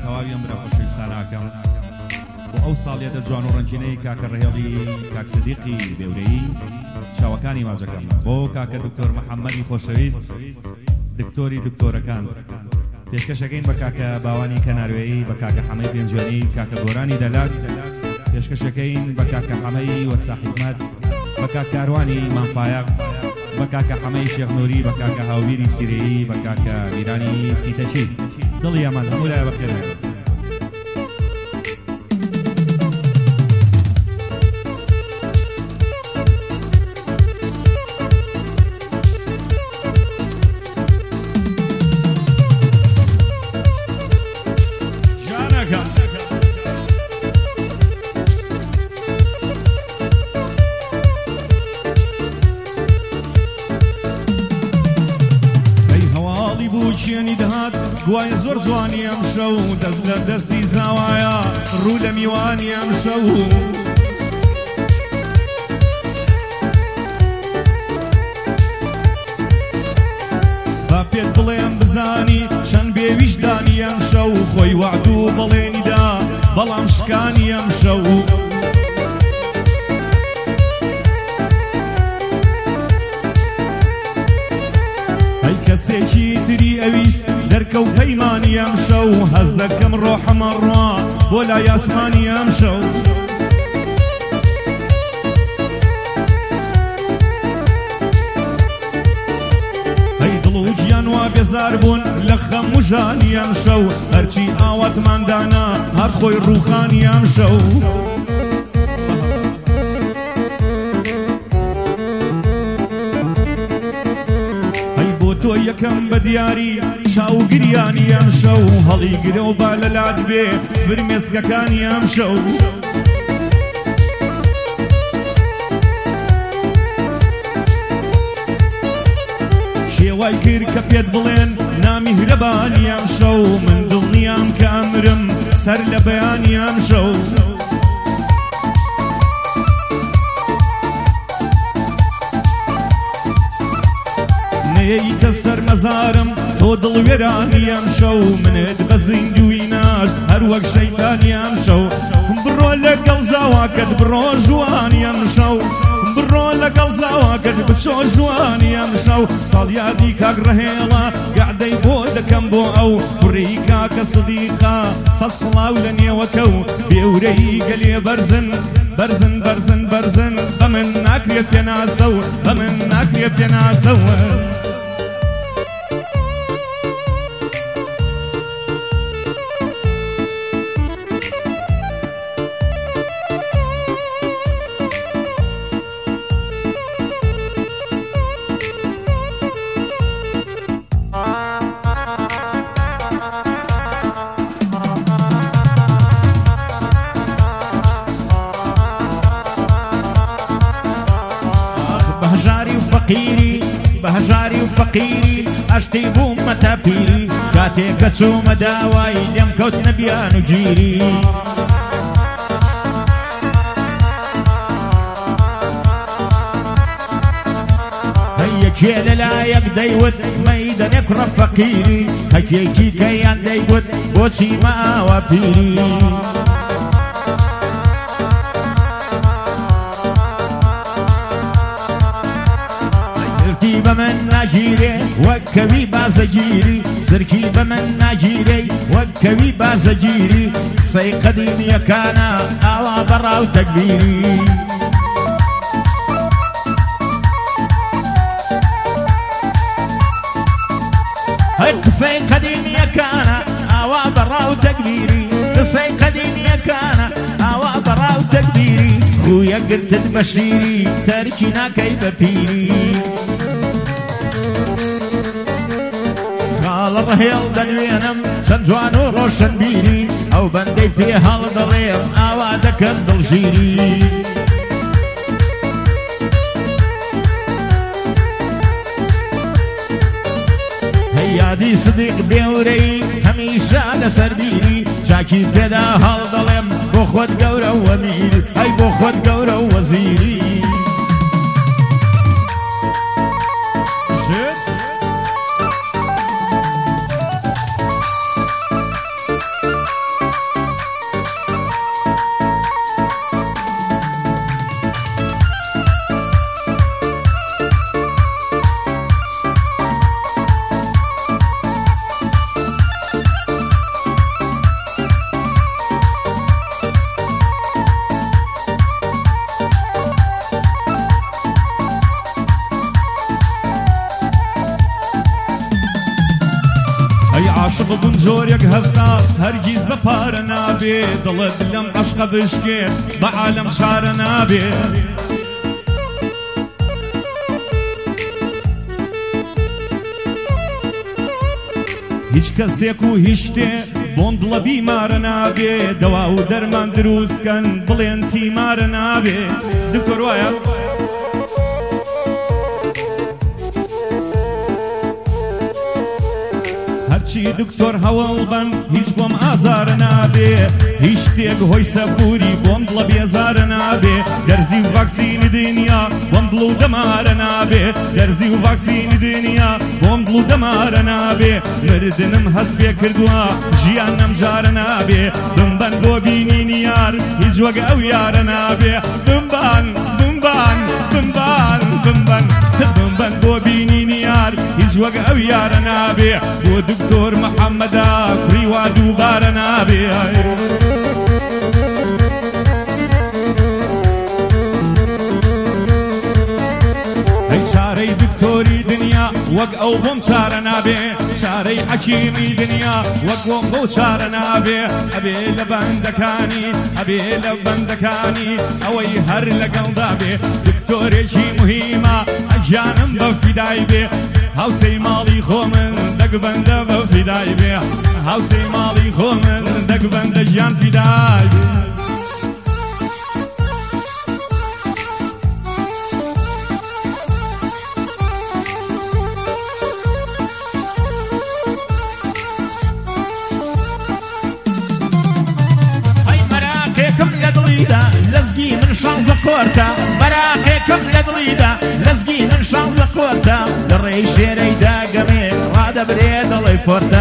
تەواوی ئەم برا خۆشەویستانەکەم بۆ ئەو ساڵیەتە جوان و ڕەنجینەی کاکە ڕێهێڵی کاک سەدیقی بێورەیی چاوەکانی ماجەکەم بۆ کاکە دکتۆر محەممەدی خۆشەویست دکتۆری دکتۆرەکان پێشکەشەکەین بە کاکە باوانی کەناروێیی بە کاکە حەمەی پێنجوێنی کاکە گۆرانی دەلاک پێشکەشەکەین بە کاکە حەمەی وەساحیکمەت بە کاکە کاروانی مانفایەق بە کاکە حەمەی شێخنووری بە کاکە هاوبیری سیرەیی بە کاکە میرانی سیتەچی دڵی ئەمان هەموو لای بەخێر گوایە زۆر جوانی ئەم شەو دەست لە دەستی زاوایە ڕوو لە میوانی ئەم شەو با پێت بڵێم بزانی چەند بێویژدانی ئەم شەو خۆی وعد و بەڵێنیدا بەڵام شکانی ئەم شەو هەی کەسێکی تری ئەویست دەرکە و پەیمانی ئەم شەو هەز دەکەم ڕۆحەمە ڕوا بۆ لای ئاسمانی ئەم شەو هەی دڵ و گیان وا بێزار بوون لە خەم و ژانی ئەم شەو هەرچی ئاواتماندانا هات خۆی ڕووخانی ئەم شەو تۆ یەکەم بە دیاری چاوگریانی ئەم شەو هەڵی گرە و با لە لات بێ فرمێسکەکانی ئەم شەو شێوای کرد کە پێت بڵێن نامی هرەبانی ئەم شەو من دڵنیام کە ئەمرم سەر لە بەیانی ئەم شەو نەیەیتە سەر مەزارم تۆ دڵوێرانی ئەم شەو منت بە زیندوی ناش هەر وەک شەیتانی ئەم شەو بڕۆ لەگەڵ زاواکەت بڕۆ ژوانی ئەم شەو بڕۆ لەگەڵ زاواکەت بچۆ ژوانی ئەم شەو ساڵیادی کاک ڕەهێڵە گەعدەی بۆ دەکەم بۆ ئەو کوڕی کاکە سەدیقا سەد سڵاو لە نێوەکە و بێورەی گەلێ بەرزن بەرزن بەرزن بەرزن بە من ناکرێت پێناسە و بە من ناکرێت پێناسە و بەهەژاری و فەقیری ئەشتی بوومەتە پیری کاتێککە چوومە داوای لێم کەوتنە بیان و گیری هەیەکێ لەلایەک دەیوت مەیدەنێ کوڕە فەقیری هەکێکی کەیان دەیوت بۆچی ماوە پیری بە من ناگیرێ وەکەوی بازەگیری زرکی بە من ناگیرێ وەکەوی بازەگیری قسەی قەدیمیەکانە ئاوا بەڕاو تەکبیری هەی قسەی قەدیمیەکانە ئاوا بەڕاو تەکبیری قسەی قەدیمیەکانە ئاوا بەڕاو تەکبیری خویە گرتت بە شیری تەرکی ناکەی بە پیری خاڵە ڕەهێڵ دەنوێنم چەند جوان و ڕۆشنبیری ئەو بەندەی پێ هەڵ دەڵێم ئاوا دەکەم دڵگیری هەی یادی سدیق بێورەی هەمیشە لەسەر بیری چاکی پێدا هەڵ دەڵێم بۆ خۆت گەورە و وەمیر ئەی بۆ خۆت گەورە و وەزیری ببوون جۆرێک هەستا هەرگیز بە پارە نابێ دڵت لەم عەشقە بشکێ بە عالەم چارە نابێ هیچ کەسێک و هیچ شتێ بۆم دڵە بیمارە نابێ دەوا و دەرمان دروستکەن بڵێن تیمارە نابێ دکتۆر وایە هەرچی دکتۆر هەوڵ بن هیچ بۆم ئازارە نابێ هیچ شتێک هۆی سەبووری بۆم دڵە بێزارە نابێ دەرزی و ڤاکسینی دنیا بۆم دڵ و دەمارە نابێ دەرزی و ڤاکسینی دنیا بۆم دڵ و دەمارە نابێ مردنم هەست پێ کردووە ژیان نەمجارە نابێ بمبەن بۆ بینینی یار هیچ وەک ئەو یارە نابێ بمبەن بمبەن بمبەن بمبەن بمبەن بۆ بینینی یار هیچ وەک ئەو یارە نابێ بۆ دکتۆر محەممەدا کوڕی وا دووبارە نابێ ئەی چارەی دکتۆری دنیا وەک ئەو بۆم چارە نابێ چارەی حەکیمی دنیا وەک بۆم بۆ چارە نابێ ئەبێ لە بەندەکانی ئەبێ لە بەندەکانی ئەوەی هەر لەگەڵدا بێ دکتۆرێکی مهمە ئەگیانم بە فیدای بێ هاوسەی ماڵی خۆ من دەگبەندە بە فیدای بێ هاوسەی ماڵی خۆ من دەگبەندە گیان فیدای بێ لەزگی من شانزە کۆرتە بەراقێکم لە دڵیدا لەزگی من شانزە کۆرتە لە ڕێی شێرەی داگەمێ ڕادەبرێ دڵی فۆرتە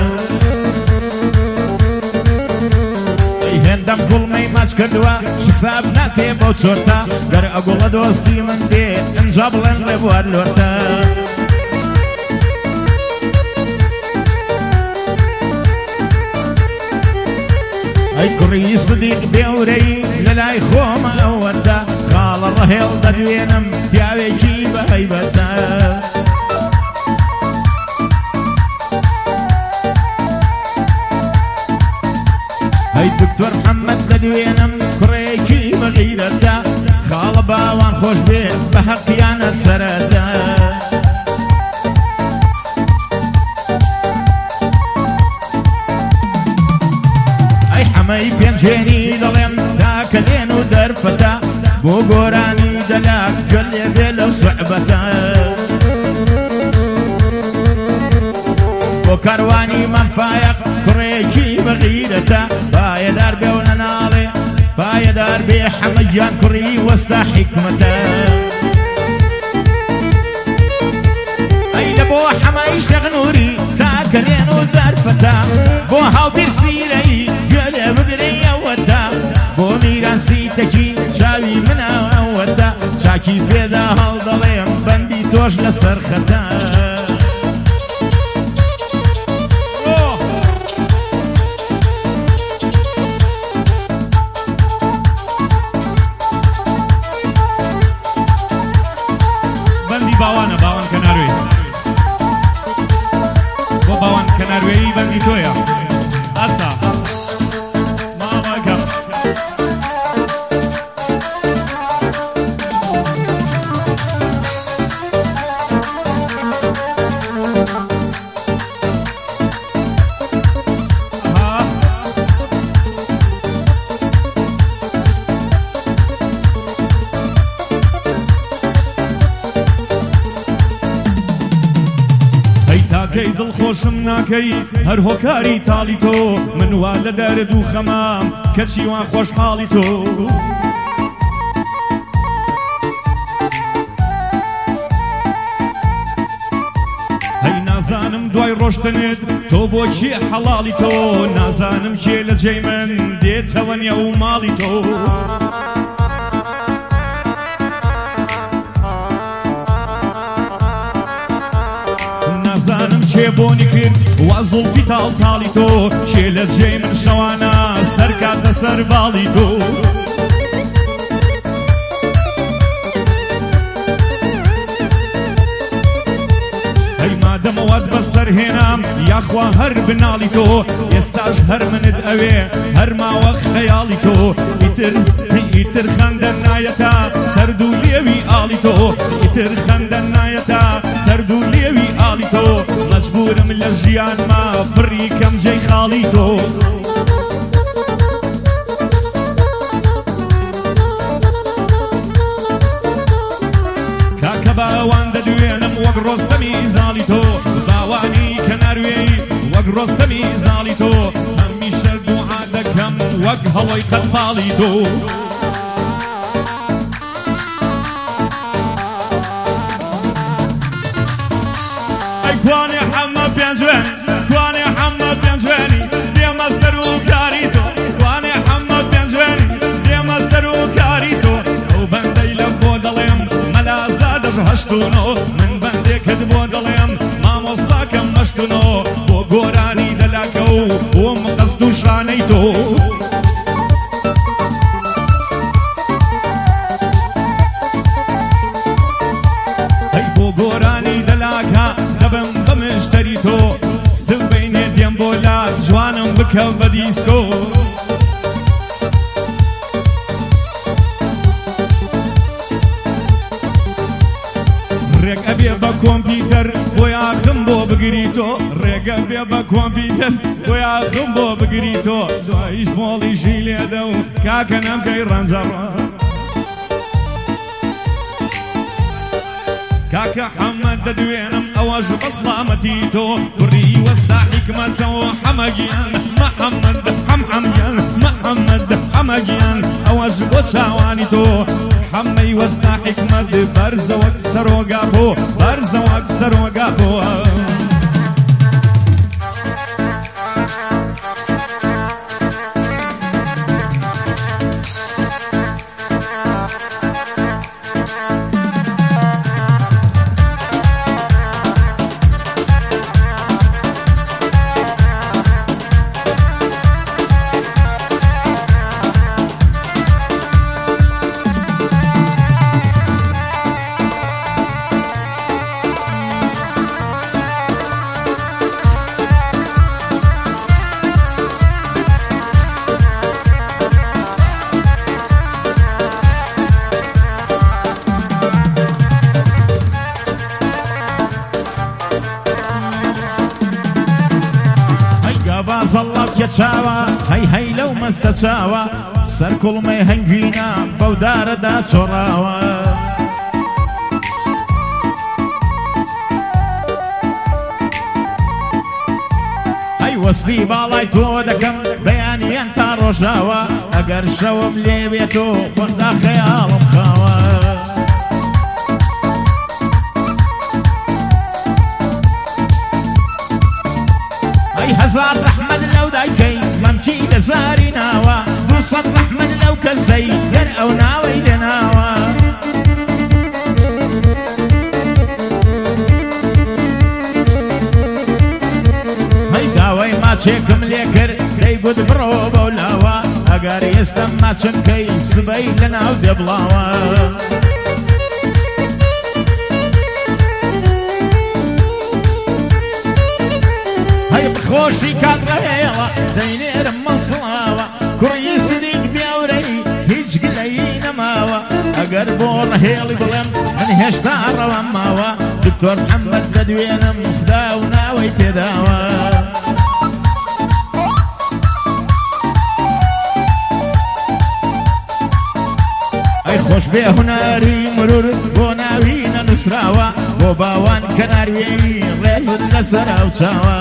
هێندەم گوڵمەی ماچ کردووە حساب ناکێ بۆ چۆرتە گەر ئەگوڵە دۆستی من دێ ئەنجا بڵێن لێ بوار لۆرتە ئەی کوڕی سدیق بێورەی لەلای خۆمە ئەوەتە خاڵە ڕەهێڵ دەدوێنم پیاوێکی بە هەیبەتە ئەی دکتۆر محەممەد دەدوێنم کوڕێکی بە غیرەتە خاڵە باوان خۆش بێ بە حەقیانە سەرەتە ئەمەی پێنجێنی دەڵێم تاکە لێن و دەرفەتە بۆ گۆرانی دەلاک گەل لێ بێ لەو سوحبەتە بۆ کاروانی مەنفایەق کوڕێکی بەغیرەتە پایەدار بێ و نەناڵێ پایەدار بێ حەمەدیان کوڕی وەستا حیکمەتە ئەی لە بۆ حەمای شەغنووری تاکە لێن و دەرفەتە بۆ هاوبیر سیرەی گوێلێ بگرێ ئەوەتە بۆ میرانسی تەکی چاوی منە ئەوەتە چاکی پێدا هەڵدەڵێم بەندی تۆش لەسەر خەتە بەندی باوانە باوان کەناروێی بۆ باوان کەناروێی بەندی تۆیە ئاسا مامەکەم تاکەی دڵخۆشم ناکەی هەر هۆکاری تاڵی تۆ من وا لە دەرد و خەمام کەچی وان خۆشحاڵی تۆ هەی نازانم دوای ڕۆشتنت تۆ بۆچی حەڵاڵی تۆ نازانم کێ لە جێی من دێتەوە نێو ماڵی تۆ کێ بۆنی کرد وا زوڵفی تاڵتاڵی تۆ کێ لە جێی من شەوانە سەرکاتە سەر باڵی تۆ هەی مادەمەوەت بەسەر هێنام یاخوا هەر بناڵی تۆ ئێستاش هەر منت ئەوێ هەر ماوە خەیاڵی تۆ ئیتر خەندەن نایەتە سەرد و لێوی ئاڵی تۆ ئیتر خەندەن نایەتە سەرد و لێوی ئاڵی تۆ مەجبورم لە ژیانما پڕی کەم جێی خاڵی تۆ کاکە باوان دەدوێنم وەک ڕۆستەمی زاڵی تۆ باوانی کە ناروێی وەک ڕۆستەمی زاڵی تۆ هەمیشە دوعا دەکەم وەک هەڵۆی قەتماڵی تۆ ئەی کوانێ حەمە پێنجوێن کوانێ حەمە پێنجوێنی دێمە سەر و کاری تۆ کوانێ حەمە پێنجوێنی دێمە سەر و کاری تۆ ئەو بەندەی لە بۆ دەڵێم مەلازە دەژهەشتونۆ من بەندێکت بۆ دەڵێم مامۆستاکەم مەشتونۆ بۆ گۆرانی دەلاکە و بۆم قەست و شانەی تۆ ئەی بۆ گۆرانی دەلاکە دەبم بە مشتەری تۆ سبەینێ دێم بۆ لات جوانم بکە بە دیسکۆ ڕێگە بێ بە کۆمپیوتەر بۆ یاخم بۆ بگری تۆ ڕێگە بێ بە کۆمپیوتەر بۆ یاخم بۆ بگری تۆ دوایش مۆڵیشی لێدە و کاکە نەمکەی ڕەنجەڕە کاکە حەمەد دەدوێنم ئەوەش بە سڵامەتی تۆ کوڕی وەستا حیکمەتەوە حەمەگیان مەحەممەد حەمحەمگیان مەحەممەد حەمەگیان ئەوەش بۆ چاوانی تۆ حەمەی وەستا حیکمەت بەرزە وەک سەرۆگا بۆ بەرزە وەک سەرۆگا بۆ بازەڵڵاو کێ چاوە هەی هەی لەو مەستە چاوە سەر کوڵمەی هەنگوینە بەو دارەدا چۆڕاوە هەی وەسفی باڵای تۆ دەکەم بەیانیان تا ڕۆژاوە ئەگەر شەوم لێ بێتۆ خۆشدا خەیاڵم خاوە هزار رحمد لو دايكي ممشي لزاري ناوا دوصد رحمد لو كزي ين او ناوي لناوا هاي داوي ما تشيكم ليكر كي قد برو بولاوا اقار يستم ما تشنكي سبي لنا ودبلاوا خۆشی کات ڕهێڵە دەینێرم مەسڵاوە کوڕی سدیق بیاورەی هیچ گلەیی نەماوە ئەگەر بۆ ڕهێڵی بڵێم من هێشتا ڕەوام ماوە دکتۆر محەممەد دەدوێنم خدا و ناوەی تێداوە ئەی خۆش بێ هونەری مرور بۆ ناوی نەنووسراوە بۆ باوان کە ناروێی ڕێزت لەسەر ئەو چاوە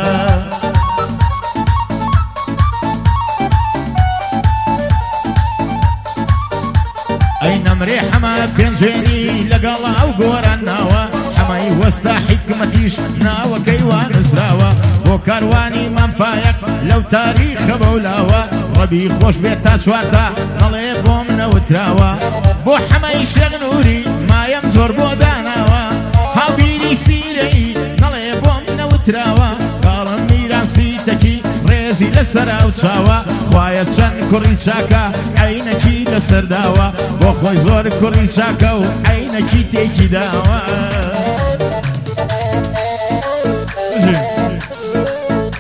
ئەی نەمرێ حەمە پێنجێنی لەگەڵ ئەو گۆران ناوە حەمەی وەستا حیکمەتیش ناوەکەی وانووسراوە بۆ کاروانی مامپایەک لەو تاریخە بەولاوە ڕەبی خۆش بێت تا چوارتا نەڵێ بۆم نەوتراوە بۆ حەمەی شەغنووری مایم زۆر بۆ داناوە هاوبیری سیرەی نەڵێ بۆم نەوتراوە کاڵم میراسی تەکی ڕێزی لەسەر ئەو چاوە خوایە چەند کوڕی چاکە عینەکی لەسەر داوە بۆ خۆی زۆر کوڕی چاکە و عینەکی تێکی داوە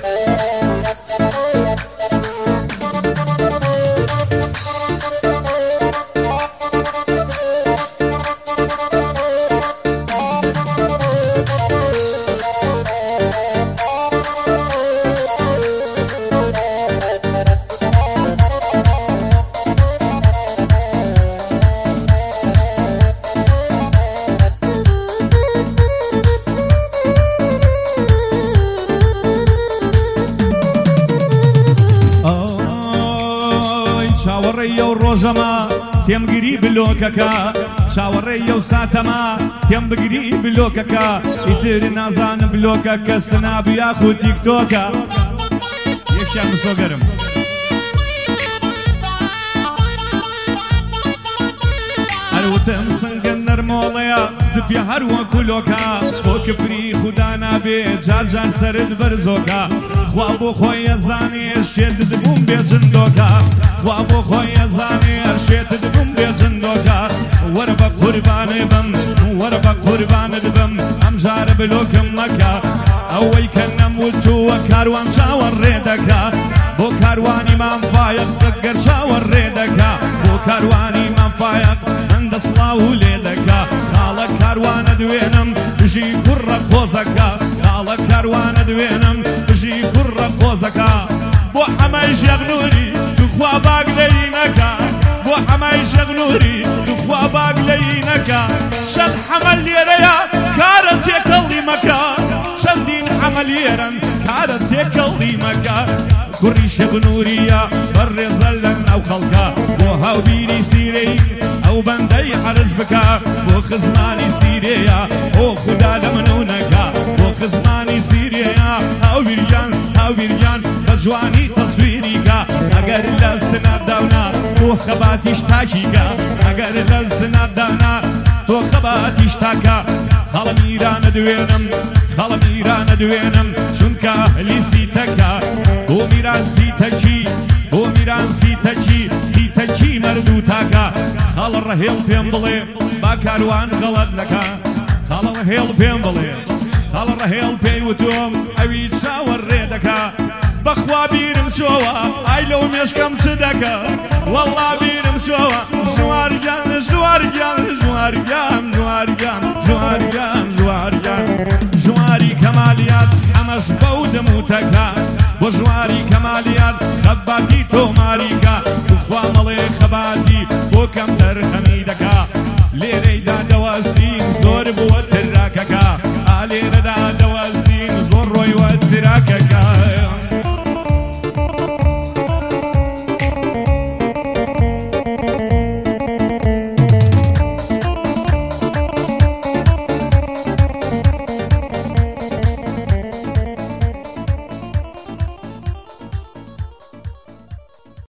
ڕۆژەما تێم گری بلۆکەکە چاوەڕێیە و ساتەما تێم بگری بلۆکەکە ئیتر نازانم بلۆکە کە سناب یاخو تیکتۆکە یەکیان مسۆگەرم هەروتم سنگە نەرمۆڵەیە زپی هەروە کولۆکە بۆ کفری خوددا نابێ جار جار سرت بەرزۆکە خوا بۆ خۆی ئەزانێ شێتت بووم بێ جندۆکە خوا بۆ خۆی ئەزانێ شێتت بووم بێ جندۆکە وەرە بە قوربانێ بم وەرە بە قوربانت بم ئەم جارە بلۆکم مەکە ئەوەی کە نەموتووە کاروان چاوەڕێ دەکا بۆ کوانی مامفایەق دەگەر چاوەڕێ دەکا بۆ کوانی مامفایەق هەندە سڵاو لێ دەکا کاڵە کاروانە دوێنم بژی کوڕە قۆزەکە کاڵە کاروانە دوێنم بژی کوڕە قۆزەکە بۆ حەمای ژەغنووری توخوا باگ لەی نەکا بۆ حەمای ژەغنووری توخوا باگ لەی نەکا چەند حەمە لێرەیە کارە تێکەڵی مەکە چەندین حەمە لێرەن کارە تێکەڵی مەکە کوڕی شەغنووریە بەڕێزە لە ناو خەڵکە بۆ هاوبیری سیرەی ئەو بەندەی عەرز بکە بۆ خزمانی سیرەیە ئۆ خوددا لە منونەکە بۆ خزمانی سیرەیە هاوبیریان بە جوانی تەسویریکە ئەگەر لە سنابداونا تۆ خەباتیش تاکیکە ئەگەر لە سنابدانا تۆ خەباتیش تاکە خەڵە میرانە دوێنم خەڵە میرانە دوێنم چونکە هەلی سیتەکە بۆ میران سیتەکی بۆ میران سیتەکی مەردوو تاکە خەڵە ڕەهێڵ پێم بڵێ با کاروان غەڵەت نەکە خەڵە ڕەهێڵ پێم بڵێ خەڵە ڕەهێڵ پێی وتۆم ئەوی چاوەڕێ دەکا بەخوا بیرم چۆوە ئای لەو مێشکەم چ دەکە وەڵڵا بیرم چۆوە ژوارگیان ژواری کەمالیات ئەمەش بەو دەموتەکە بۆ ژواری کەمالیات خەباتی تۆماری